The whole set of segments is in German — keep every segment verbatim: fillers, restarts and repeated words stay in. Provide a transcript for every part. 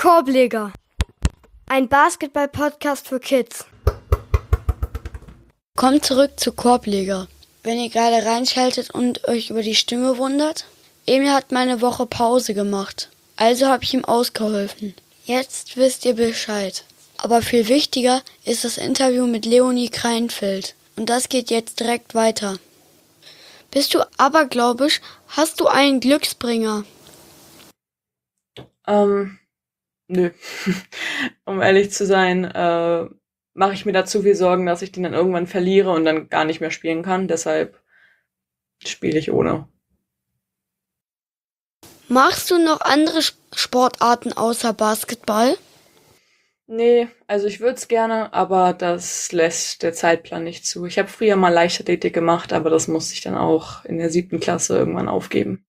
Korbleger, ein Basketball-Podcast für Kids. Kommt zurück zu Korbleger. Wenn ihr gerade reinschaltet und euch über die Stimme wundert, Emil hat mal eine Woche Pause gemacht. Also habe ich ihm ausgeholfen. Jetzt wisst ihr Bescheid. Aber viel wichtiger ist das Interview mit Leonie Kreinfeld. Und das geht jetzt direkt weiter. Bist du abergläubisch? Hast du einen Glücksbringer? Ähm, nö. Um ehrlich zu sein, äh, mache ich mir da zu viel Sorgen, dass ich den dann irgendwann verliere und dann gar nicht mehr spielen kann. Deshalb spiele ich ohne. Machst du noch andere Sportarten außer Basketball? Nee, also ich würde es gerne, aber das lässt der Zeitplan nicht zu. Ich habe früher mal Leichtathletik gemacht, aber das musste ich dann auch in der siebten Klasse irgendwann aufgeben.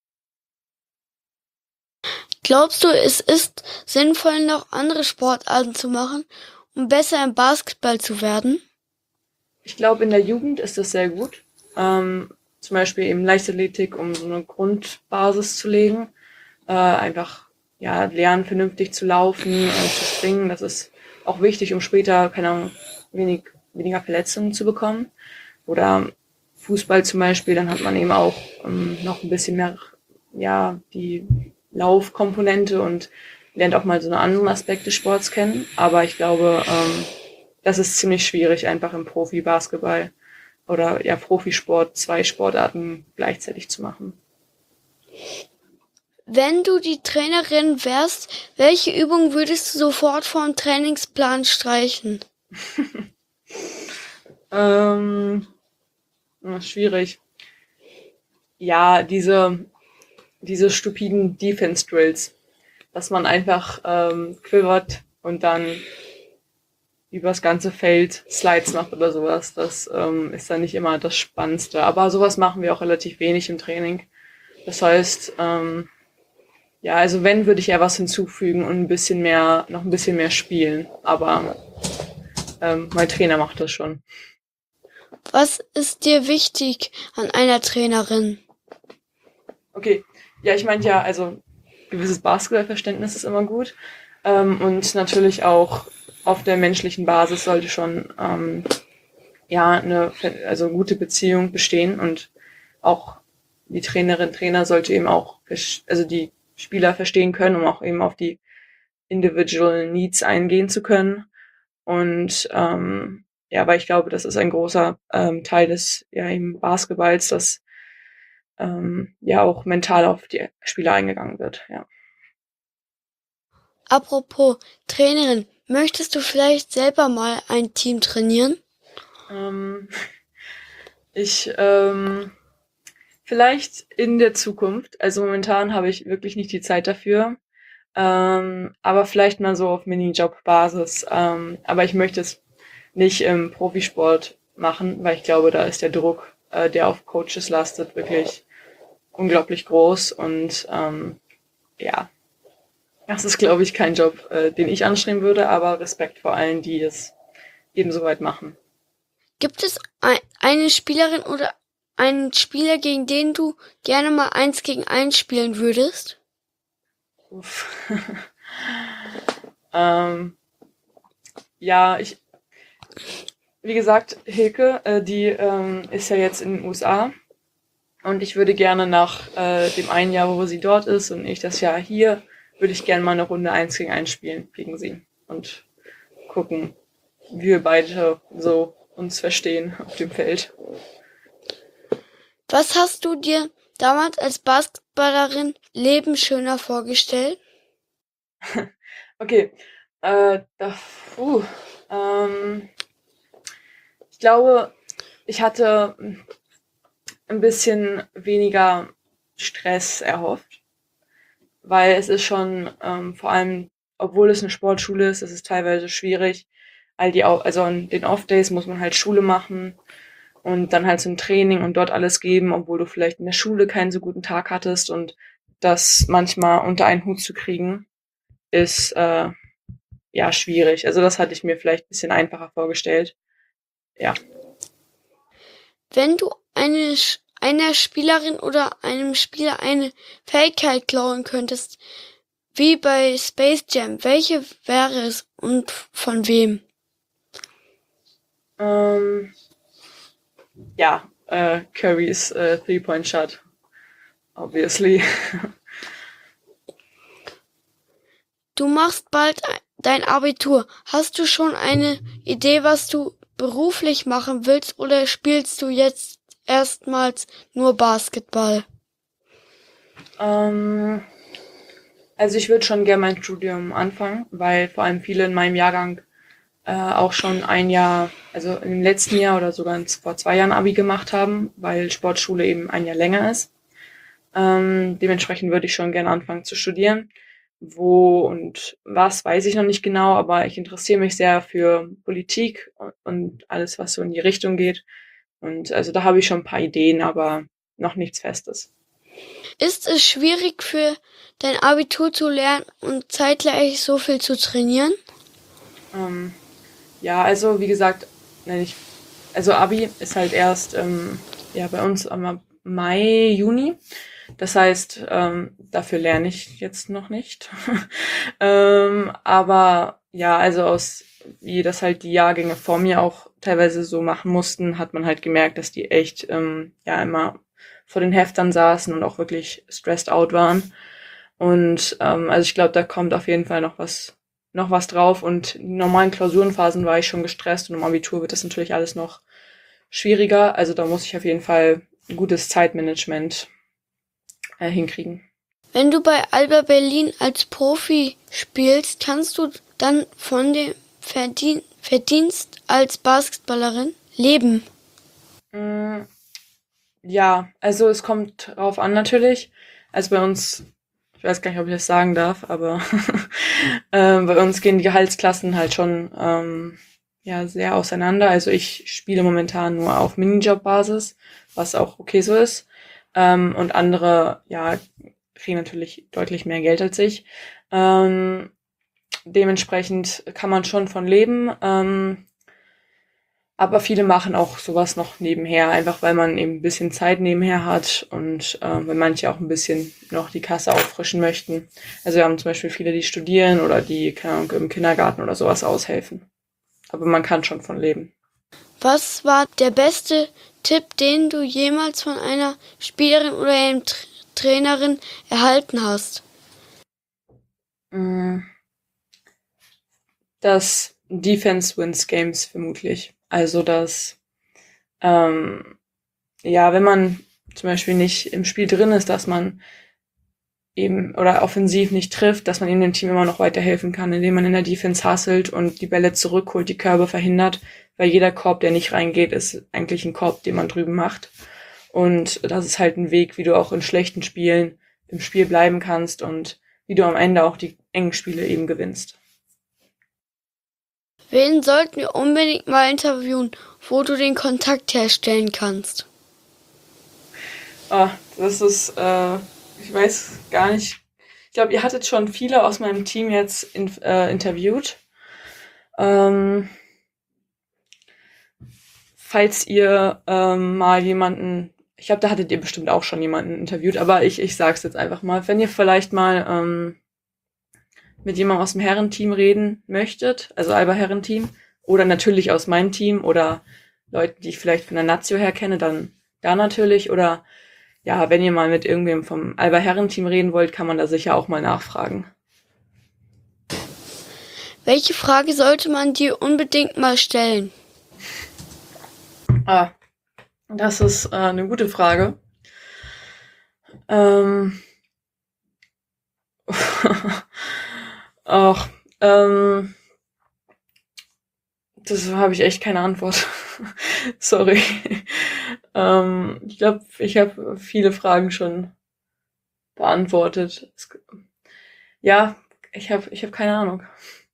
Glaubst du, es ist sinnvoll, noch andere Sportarten zu machen, um besser im Basketball zu werden? Ich glaube, in der Jugend ist das sehr gut. Ähm, zum Beispiel eben Leichtathletik, um so eine Grundbasis zu legen. Äh, einfach ja lernen, vernünftig zu laufen, äh, zu springen. Das ist auch wichtig, um später keine Ahnung, wenig, weniger Verletzungen zu bekommen. Oder Fußball zum Beispiel, dann hat man eben auch ähm, noch ein bisschen mehr ja die Laufkomponente und lernt auch mal so einen anderen Aspekt des Sports kennen. Aber ich glaube, ähm, das ist ziemlich schwierig, einfach im Profi-Basketball oder ja Profisport zwei Sportarten gleichzeitig zu machen. Wenn du die Trainerin wärst, welche Übung würdest du sofort vom Trainingsplan streichen? ähm, schwierig. Ja, diese diese stupiden Defense Drills, dass man einfach ähm, quivert und dann übers ganze Feld Slides macht oder sowas. Das ähm, ist dann nicht immer das Spannendste. Aber sowas machen wir auch relativ wenig im Training. Das heißt, ähm, ja, also wenn, würde ich eher was hinzufügen und ein bisschen mehr, noch ein bisschen mehr spielen. Aber ähm, mein Trainer macht das schon. Was ist dir wichtig an einer Trainerin? Okay, ja, ich meine ja, also gewisses Basketballverständnis ist immer gut. Ähm, und natürlich auch auf der menschlichen Basis sollte schon ähm, ja eine also gute Beziehung bestehen und auch die Trainerin, Trainer sollte eben auch also die Spieler verstehen können, um auch eben auf die individual Needs eingehen zu können. Und ähm, ja, weil ich glaube, das ist ein großer ähm, Teil des ja eben Basketballs, dass ähm, ja auch mental auf die Spieler eingegangen wird, ja. Apropos Trainerin, möchtest du vielleicht selber mal ein Team trainieren? Ähm, ich ähm, vielleicht in der Zukunft. Also momentan habe ich wirklich nicht die Zeit dafür. Ähm, aber vielleicht mal so auf Minijob-Basis. Ähm, aber ich möchte es nicht im Profisport machen, weil ich glaube, da ist der Druck, äh, der auf Coaches lastet, wirklich unglaublich groß. Und ähm, ja, das ist, glaube ich, kein Job, äh, den ich anstreben würde, aber Respekt vor allen, die es ebenso weit machen. Gibt es ein, eine Spielerin oder einen Spieler, gegen den du gerne mal eins gegen eins spielen würdest? Uff. ähm, ja, ich, wie gesagt, Hilke, äh, die ähm, ist ja jetzt in den U S A und ich würde gerne nach äh, dem einen Jahr, wo sie dort ist und ich das Jahr hier, würde ich gerne mal eine Runde eins gegen eins spielen gegen sie und gucken, wie wir beide so uns verstehen auf dem Feld. Was hast du dir damals als Basketballerin Leben schöner vorgestellt? Okay, äh, da, uh, ähm, ich glaube, ich hatte ein bisschen weniger Stress erhofft, weil es ist schon ähm, vor allem, obwohl es eine Sportschule ist, ist es teilweise schwierig. All die, also an den Off-Days muss man halt Schule machen und dann halt so ein Training und dort alles geben, obwohl du vielleicht in der Schule keinen so guten Tag hattest und das manchmal unter einen Hut zu kriegen, ist äh, ja schwierig. Also das hatte ich mir vielleicht ein bisschen einfacher vorgestellt. Ja. Wenn du eine, einer Spielerin oder einem Spieler eine Fähigkeit klauen könntest, wie bei Space Jam. Welche wäre es und von wem? Ähm, ja, äh, Currys äh, Three-Point-Shot. Obviously. Du machst bald dein Abitur. Hast du schon eine Idee, was du beruflich machen willst, oder spielst du jetzt erstmals nur Basketball? Ähm, also ich würde schon gerne mein Studium anfangen, weil vor allem viele in meinem Jahrgang äh, auch schon ein Jahr, also im letzten Jahr oder sogar in, vor zwei Jahren Abi gemacht haben, weil Sportschule eben ein Jahr länger ist. Ähm, dementsprechend würde ich schon gerne anfangen zu studieren. Wo und was, weiß ich noch nicht genau, aber ich interessiere mich sehr für Politik und, und alles, was so in die Richtung geht. Und also da habe ich schon ein paar Ideen, aber noch nichts Festes. Ist es schwierig für dein Abitur zu lernen und zeitgleich so viel zu trainieren? Ähm, ja, also wie gesagt, nein, ich, also Abi ist halt erst ähm, ja bei uns am Mai, Juni. Das heißt, ähm, dafür lerne ich jetzt noch nicht. ähm, aber ja, also aus wie das halt die Jahrgänge vor mir auch teilweise so machen mussten, hat man halt gemerkt, dass die echt ähm, ja immer vor den Heftern saßen und auch wirklich stressed out waren. Und ähm, also ich glaube, da kommt auf jeden Fall noch was noch was drauf. Und in normalen Klausurenphasen war ich schon gestresst und im Abitur wird das natürlich alles noch schwieriger. Also da muss ich auf jeden Fall ein gutes Zeitmanagement äh, hinkriegen. Wenn du bei Alba Berlin als Profi spielst, kannst du dann von dem Verdien- Verdienst als Basketballerin leben? Mm, ja, also es kommt drauf an natürlich. Also bei uns, ich weiß gar nicht, ob ich das sagen darf, aber ähm, bei uns gehen die Gehaltsklassen halt schon ähm, ja sehr auseinander. Also ich spiele momentan nur auf Minijob-Basis, was auch okay so ist. Ähm, und andere, ja, kriegen natürlich deutlich mehr Geld als ich. Ähm, dementsprechend kann man schon von leben. Ähm, aber viele machen auch sowas noch nebenher, einfach weil man eben ein bisschen Zeit nebenher hat und äh, weil manche auch ein bisschen noch die Kasse auffrischen möchten. Also wir haben zum Beispiel viele, die studieren oder die, keine Ahnung, im Kindergarten oder sowas aushelfen. Aber man kann schon von leben. Was war der beste Tipp, den du jemals von einer Spielerin oder einem Tra- Trainerin erhalten hast? Das Defense wins Games vermutlich. Also dass, ähm, ja, wenn man zum Beispiel nicht im Spiel drin ist, dass man eben oder offensiv nicht trifft, dass man eben dem Team immer noch weiterhelfen kann, indem man in der Defense hustelt und die Bälle zurückholt, die Körbe verhindert, weil jeder Korb, der nicht reingeht, ist eigentlich ein Korb, den man drüben macht. Und das ist halt ein Weg, wie du auch in schlechten Spielen im Spiel bleiben kannst und wie du am Ende auch die engen Spiele eben gewinnst. Wen sollten wir unbedingt mal interviewen, wo du den Kontakt herstellen kannst? Ah, das ist, äh, ich weiß gar nicht. Ich glaube, ihr hattet schon viele aus meinem Team jetzt in, äh, interviewt. Ähm, falls ihr ähm, mal jemanden, ich glaube, da hattet ihr bestimmt auch schon jemanden interviewt, aber ich, ich sag's jetzt einfach mal. Wenn ihr vielleicht mal ähm, mit jemandem aus dem Herrenteam reden möchtet, also Alba Herrenteam, oder natürlich aus meinem Team oder Leuten, die ich vielleicht von der Nazio her kenne, dann da natürlich. Oder ja, wenn ihr mal mit irgendwem vom Alba Herrenteam reden wollt, kann man da sicher auch mal nachfragen. Welche Frage sollte man dir unbedingt mal stellen? Ah, das ist äh, eine gute Frage. Ähm, Ach, ähm, das habe ich echt keine Antwort. Sorry. ähm, ich glaube, ich habe viele Fragen schon beantwortet. Es, ja, ich habe ich hab keine Ahnung.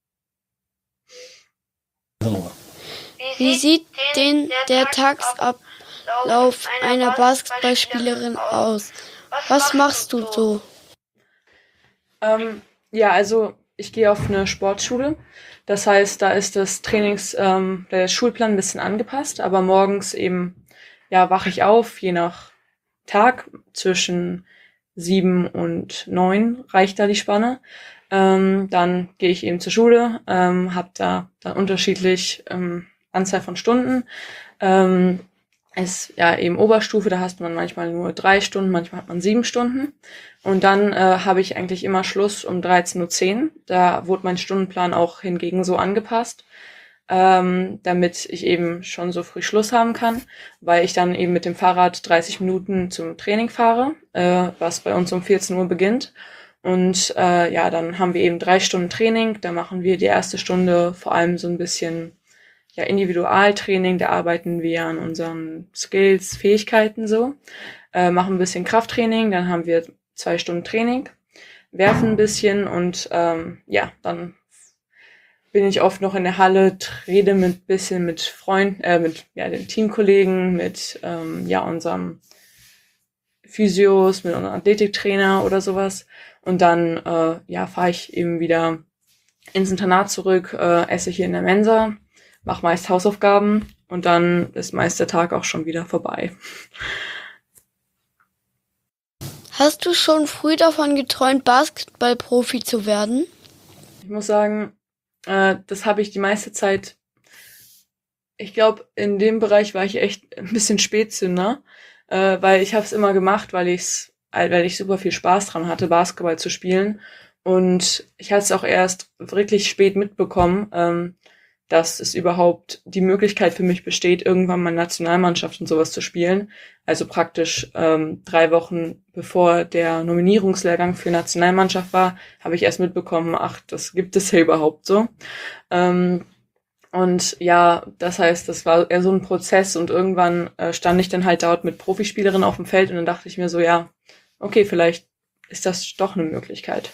Wie sieht denn der Tagesablauf einer Basketballspielerin aus? Was machst du so? Ähm, ja, also ich gehe auf eine Sportschule. Das heißt, da ist das Trainings, ähm, der Schulplan ein bisschen angepasst, aber morgens eben, ja, wache ich auf, je nach Tag, zwischen sieben und neun reicht da die Spanne. Ähm, dann gehe ich eben zur Schule, ähm, habe da dann unterschiedlich ähm, Anzahl von Stunden. Ähm, ist ja eben Oberstufe, da hast man manchmal nur drei Stunden, manchmal hat man sieben Stunden. Und dann äh, habe ich eigentlich immer Schluss um dreizehn Uhr zehn. Da wurde mein Stundenplan auch hingegen so angepasst, ähm, damit ich eben schon so früh Schluss haben kann, weil ich dann eben mit dem Fahrrad dreißig Minuten zum Training fahre, äh, was bei uns um vierzehn Uhr beginnt. Und äh, ja, dann haben wir eben drei Stunden Training. Da machen wir die erste Stunde vor allem so ein bisschen ja Individualtraining. Da arbeiten wir an unseren Skills, Fähigkeiten so. Äh, machen ein bisschen Krafttraining. Dann haben wir zwei Stunden Training, werfen ein bisschen und ähm, ja, dann bin ich oft noch in der Halle, rede mit bisschen mit Freunden, äh, mit ja den Teamkollegen, mit ähm, ja unserem Physios, mit unserem Athletiktrainer oder sowas. Und dann äh, ja fahre ich eben wieder ins Internat zurück, äh, esse hier in der Mensa, mache meist Hausaufgaben und dann ist meist der Tag auch schon wieder vorbei. Hast du schon früh davon geträumt, Basketballprofi zu werden? Ich muss sagen, äh, das habe ich die meiste Zeit, ich glaube, in dem Bereich war ich echt ein bisschen Spätzünder, äh, weil ich habe es immer gemacht, weil ich's, weil ich super viel Spaß dran hatte, Basketball zu spielen. Und ich hatte es auch erst wirklich spät mitbekommen, ähm, dass es überhaupt die Möglichkeit für mich besteht, irgendwann mal Nationalmannschaft und sowas zu spielen. Also praktisch ähm, drei Wochen bevor der Nominierungslehrgang für Nationalmannschaft war, habe ich erst mitbekommen, ach, das gibt es ja überhaupt so. Ähm, und ja, das heißt, das war eher so ein Prozess und irgendwann äh, stand ich dann halt dort mit Profispielerinnen auf dem Feld und dann dachte ich mir so, ja, okay, vielleicht ist das doch eine Möglichkeit.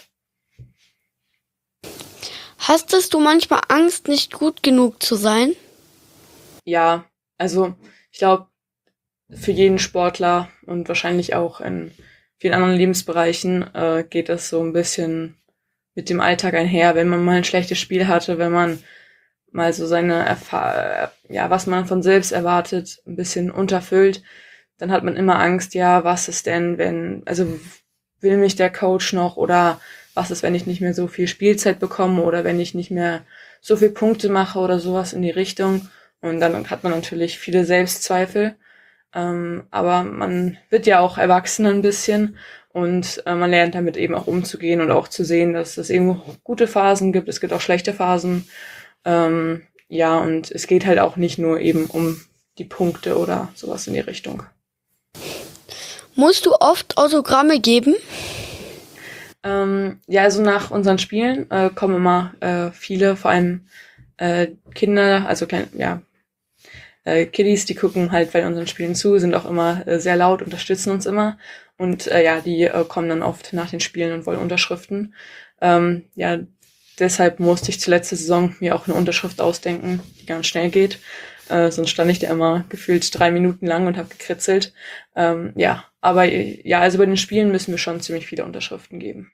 Hastest du manchmal Angst, nicht gut genug zu sein? Ja, also ich glaube, für jeden Sportler und wahrscheinlich auch in vielen anderen Lebensbereichen äh, geht das so ein bisschen mit dem Alltag einher, wenn man mal ein schlechtes Spiel hatte, wenn man mal so seine Erfahrung, ja, was man von selbst erwartet, ein bisschen unterfüllt, dann hat man immer Angst, ja, was ist denn, wenn, also will mich der Coach noch oder was ist, wenn ich nicht mehr so viel Spielzeit bekomme oder wenn ich nicht mehr so viel Punkte mache oder sowas in die Richtung. Und dann hat man natürlich viele Selbstzweifel. Ähm, aber man wird ja auch erwachsen ein bisschen und äh, man lernt damit eben auch umzugehen und auch zu sehen, dass es eben gute Phasen gibt, es gibt auch schlechte Phasen. Ähm, ja, und es geht halt auch nicht nur eben um die Punkte oder sowas in die Richtung. Musst du oft Autogramme geben? Ähm, ja, also nach unseren Spielen äh, kommen immer äh, viele, vor allem äh, Kinder, also ja, äh, Kiddies, die gucken halt bei unseren Spielen zu, sind auch immer äh, sehr laut, unterstützen uns immer und äh, ja, die äh, kommen dann oft nach den Spielen und wollen Unterschriften. Ähm, ja, deshalb musste ich zur letzten Saison mir auch eine Unterschrift ausdenken, die ganz schnell geht. Äh, sonst stand ich da immer gefühlt drei Minuten lang und habe gekritzelt. Ähm, ja, aber ja, also bei den Spielen müssen wir schon ziemlich viele Unterschriften geben.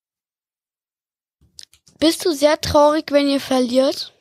Bist du sehr traurig, wenn ihr verliert?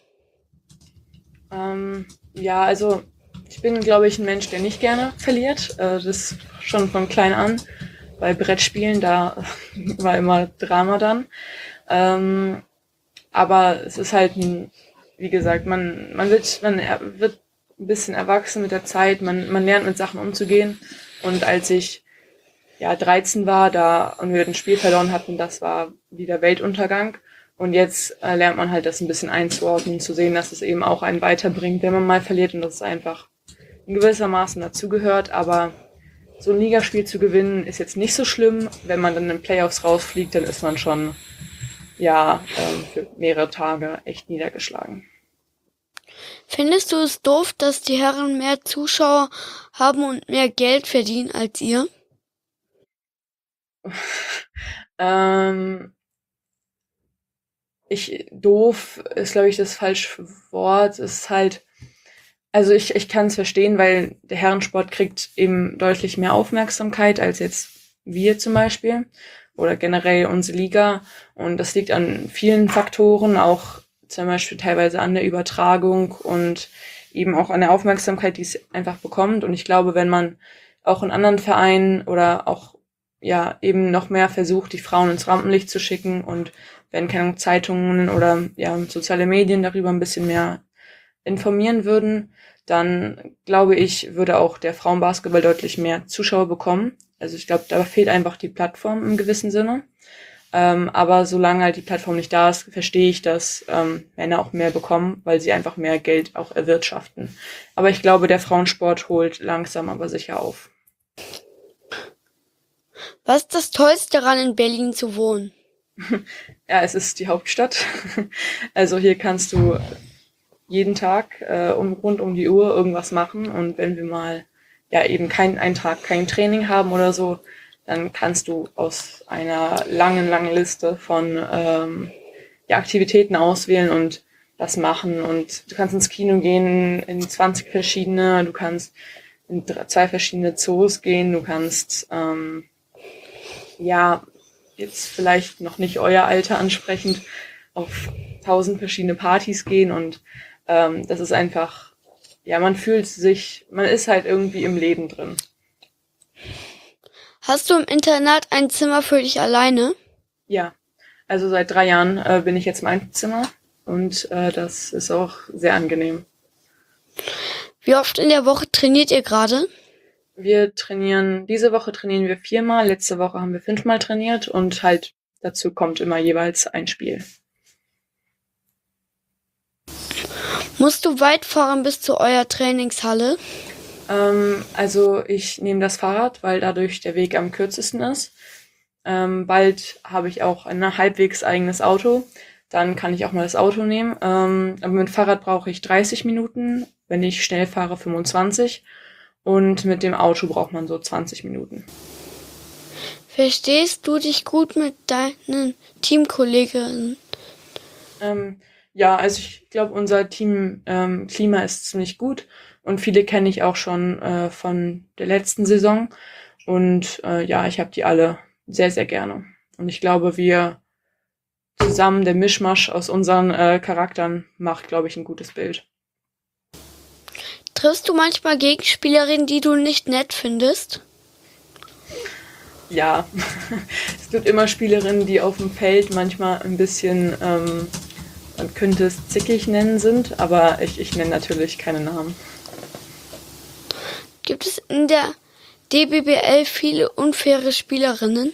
Ähm, ja, also ich bin, glaube ich, ein Mensch, der nicht gerne verliert. Äh, das schon von klein an. Bei Brettspielen, da war immer Drama dann. Ähm, aber es ist halt ein, wie gesagt, man, man wird, man wird ein bisschen erwachsen mit der Zeit, man, man lernt mit Sachen umzugehen. Und als ich ja dreizehn war, da und wir ein Spiel verloren hatten, das war wieder Weltuntergang. Und jetzt äh, lernt man halt das ein bisschen einzuordnen, zu sehen, dass es eben auch einen weiterbringt, wenn man mal verliert und dass es einfach in gewissermaßen dazugehört. Aber so ein Ligaspiel zu gewinnen ist jetzt nicht so schlimm. Wenn man dann in den Playoffs rausfliegt, dann ist man schon ja ähm, für mehrere Tage echt niedergeschlagen. Findest du es doof, dass die Herren mehr Zuschauer haben und mehr Geld verdienen als ihr? ähm, ich doof ist, glaube ich, das falsche Wort. Es ist halt, also ich, ich kann es verstehen, weil der Herrensport kriegt eben deutlich mehr Aufmerksamkeit als jetzt wir zum Beispiel oder generell unsere Liga. Und das liegt an vielen Faktoren, auch zum Beispiel teilweise an der Übertragung und eben auch an der Aufmerksamkeit, die es einfach bekommt. Und ich glaube, wenn man auch in anderen Vereinen oder auch ja eben noch mehr versucht, die Frauen ins Rampenlicht zu schicken, und wenn keine Zeitungen oder ja soziale Medien darüber ein bisschen mehr informieren würden, dann glaube ich, würde auch der Frauenbasketball deutlich mehr Zuschauer bekommen. Also ich glaube, da fehlt einfach die Plattform im gewissen Sinne. Ähm, aber solange halt die Plattform nicht da ist, verstehe ich, dass ähm, Männer auch mehr bekommen, weil sie einfach mehr Geld auch erwirtschaften. Aber ich glaube, der Frauensport holt langsam aber sicher auf. Was ist das Tollste daran, in Berlin zu wohnen? Ja, es ist die Hauptstadt. Also hier kannst du jeden Tag äh, um, rund um die Uhr irgendwas machen, und wenn wir mal ja eben keinen einen Tag kein Training haben oder so, dann kannst du aus einer langen, langen Liste von ähm, ja, Aktivitäten auswählen und das machen. Und du kannst ins Kino gehen, in zwanzig verschiedene, du kannst in drei, zwei verschiedene Zoos gehen, du kannst ähm, ja jetzt vielleicht noch nicht euer Alter ansprechend auf tausend verschiedene Partys gehen, und ähm, das ist einfach, ja, man fühlt sich, man ist halt irgendwie im Leben drin. Hast du im Internat ein Zimmer für dich alleine? Ja, also seit drei Jahren äh, bin ich jetzt im Einzelzimmer, und äh, das ist auch sehr angenehm. Wie oft in der Woche trainiert ihr gerade? Wir trainieren, diese Woche trainieren wir viermal, letzte Woche haben wir fünfmal trainiert, und halt dazu kommt immer jeweils ein Spiel. Musst du weit fahren bis zu eurer Trainingshalle? Ähm, also ich nehme das Fahrrad, weil dadurch der Weg am kürzesten ist. Ähm, bald habe ich auch ein halbwegs eigenes Auto. Dann kann ich auch mal das Auto nehmen. Ähm, aber mit dem Fahrrad brauche ich dreißig Minuten, wenn ich schnell fahre fünfundzwanzig. Und mit dem Auto braucht man so zwanzig Minuten. Verstehst du dich gut mit deinen Teamkolleginnen? Ähm, ja, also ich glaube, unser Team ähm, Klima ist ziemlich gut, und viele kenne ich auch schon äh, von der letzten Saison, und äh, ja, ich habe die alle sehr, sehr gerne. Und ich glaube, wir zusammen, der Mischmasch aus unseren äh, Charakteren macht, glaube ich, ein gutes Bild. Triffst du manchmal Gegenspielerinnen, die du nicht nett findest? Ja, es gibt immer Spielerinnen, die auf dem Feld manchmal ein bisschen, ähm, man könnte es zickig nennen, sind, aber ich, ich nenne natürlich keine Namen. Gibt es in der D B B L viele unfaire Spielerinnen?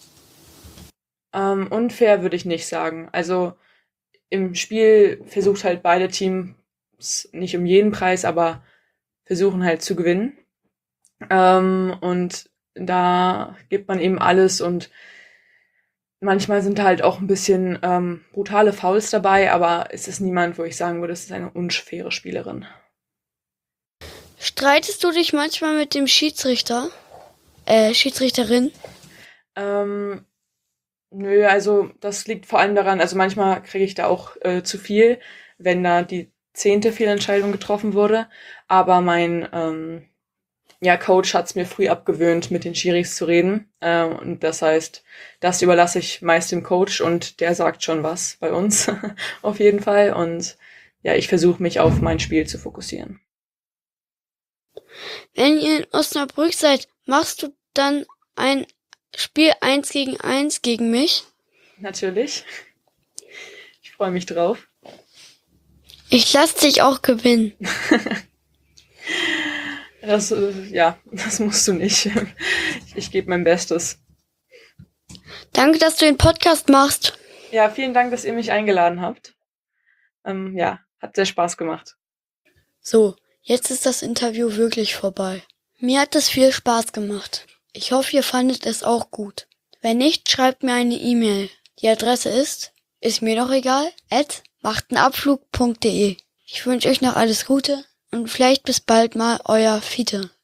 Ähm, unfair würde ich nicht sagen. Also im Spiel versucht halt beide Teams, nicht um jeden Preis, aber versuchen halt zu gewinnen. Ähm, und da gibt man eben alles, und manchmal sind da halt auch ein bisschen ähm, brutale Fouls dabei, aber es ist niemand, wo ich sagen würde, es ist eine unfaire Spielerin. Streitest du dich manchmal mit dem Schiedsrichter? Äh, Schiedsrichterin? Ähm, nö, also das liegt vor allem daran, also manchmal kriege ich da auch äh, zu viel, wenn da die zehnte Fehlentscheidung getroffen wurde, aber mein ähm, ja, Coach hat es mir früh abgewöhnt, mit den Schiris zu reden, äh, und das heißt, das überlasse ich meist dem Coach, und der sagt schon was bei uns, auf jeden Fall, und ja, ich versuche mich auf mein Spiel zu fokussieren. Wenn ihr in Osnabrück seid, machst du dann ein Spiel eins gegen eins gegen mich? Natürlich. Ich freue mich drauf. Ich lasse dich auch gewinnen. Das, äh, ja, das musst du nicht. Ich, ich gebe mein Bestes. Danke, dass du den Podcast machst. Ja, vielen Dank, dass ihr mich eingeladen habt. Ähm, ja, hat sehr Spaß gemacht. So, jetzt ist das Interview wirklich vorbei. Mir hat es viel Spaß gemacht. Ich hoffe, ihr fandet es auch gut. Wenn nicht, schreibt mir eine E-Mail. Die Adresse ist, ist mir doch egal, at machtenabflug punkt de. Ich wünsche euch noch alles Gute und vielleicht bis bald mal, euer Fiete.